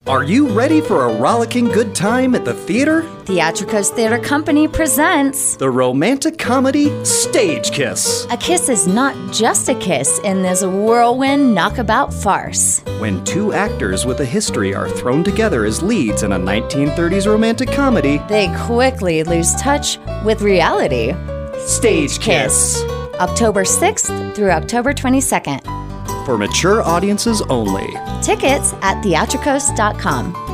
Are you ready for a rollicking good time at the theater? Theatricos Theater Company presents The romantic comedy Stage Kiss. A kiss is not just a kiss in this whirlwind knockabout farce. When two actors with a history are thrown together as leads in a 1930s romantic comedy, They quickly lose touch with reality. Stage Kiss. October 6th through October 22nd. For mature audiences only. Tickets at theatricos.com.